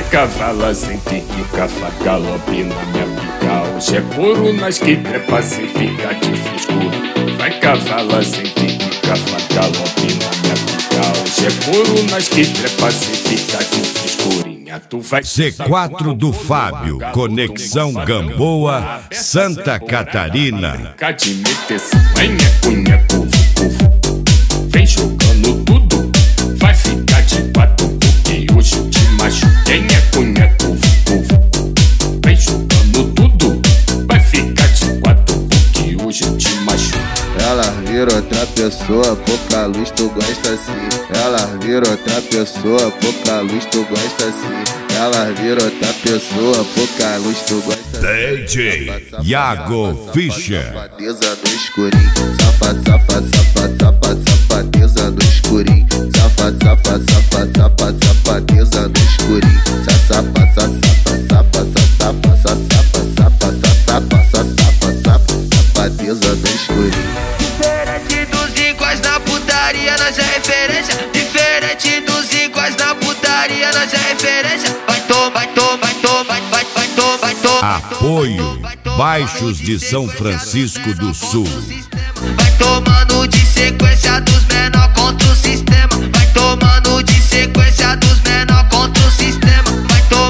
cavala sem tica, galope na minha pica. Hoje é couro nas que trepa sem ficar de frescura. Vai cavala sem tica, galope na minha pica. Hoje é couro nas que trepa sem ficar de frescurinha. Tu vai C4 do Fábio, Conexão Gamboa, Santa Catarina. De meter nheco, nheco, vem jogando tudo, vai ficar de quatro porque hoje eu te machuquei. Nheco, nheco, vem jogando tudo, vai ficar de quatro porque hoje eu te machuquei. Ela vira outra pessoa, pouca luz, tu gosta assim. Ela vira outra pessoa, pouca luz, tu gosta assim. Ela vira outra pessoa, pouca luz, tu gosta assim. DJ Iago Fischer. Safadeza no escurinho, safadeza no escurinho. Safadeza no escurinho. Safadeza no escurinho. Diferente dos iguais na putaria, nós é referência. Diferente dos iguais na putaria, nós é referência. Vai tomar. Apoio Baixos de São Francisco do Sul. Vai tomando de sequência dos menor contra o sistema. Vai tomando de sequência dos menor contra o sistema. Vai tomando